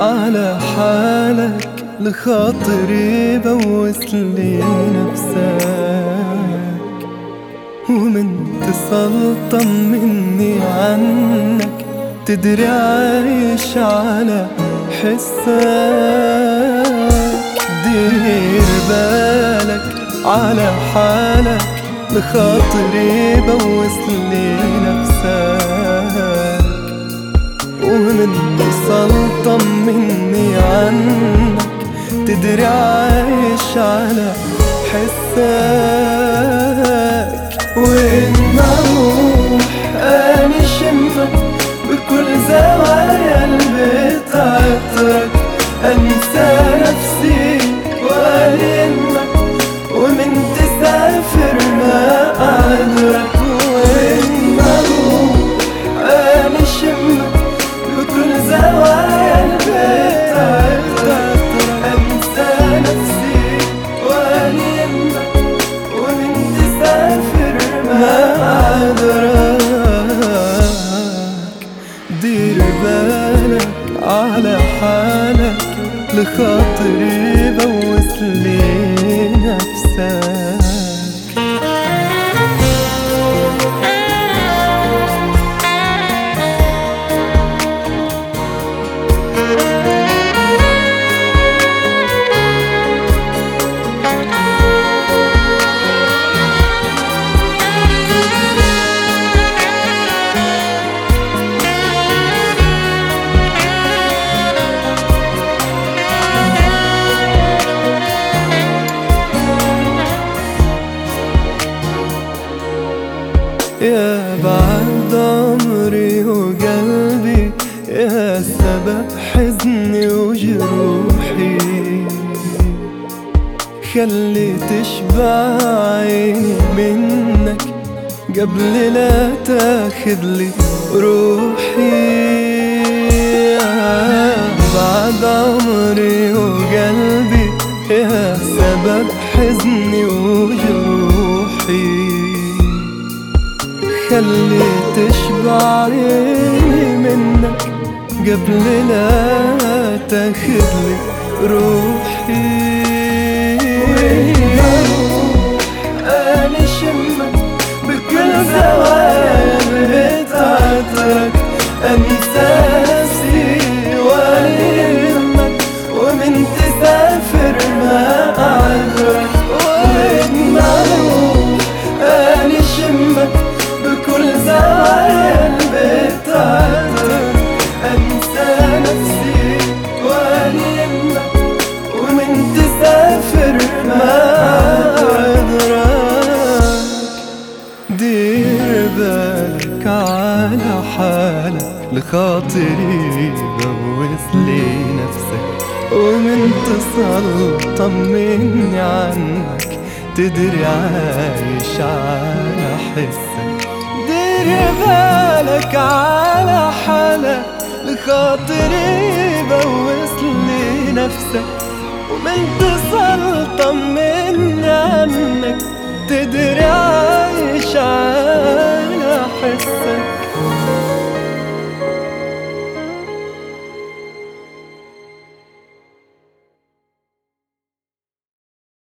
على حالك لخاطري بوسلي نفسك، ومن تصل طمني عنك تدري عايش على حسك. دير بالك على حالك لخاطري بوسلي نفسك، ومن تصل طمني عنك تدري عايش على حسك. وإن أروح أني شمك بكل زوايا البيت عطرك، أنسى نفسي وألمك ومن تسافر ما أعذرك. وإن أروح أني شمك بكل زوايا البيت عطرك، أنسى نفسي وألمك ومن تسافر ما أعذرك. دير بالك على حالك لخاطري بوسلي نفسك. يا بعد عمري وقلبي، يا سبب حزني وجروحي، خلي تشبع عيني منك قبل لا تاخذ لي روحي. يا بعد عمري وقلبي، يا سبب حزني وجروحي، خلي تشبع عيني منك قبل لا تاخذ لي روحي. وإن أروح أني شمك بكل زوايا البيت عطرك، أنسى نفسي وألمك ومن تسافر ما أعذرك. وإن أروح أني شمك بكل زوايا البيت عطرك، أنسى نفسي وألمك ومن تسافر ما أعذرك. دير بالك على حالك لخاطري بوسلي نفسك، ومن تصل طمني عنك تدري عايش على حسك. دير بالك على حالك لخاطري بوسلي نفسك، ومن تصل طمني عنك تدري عايش على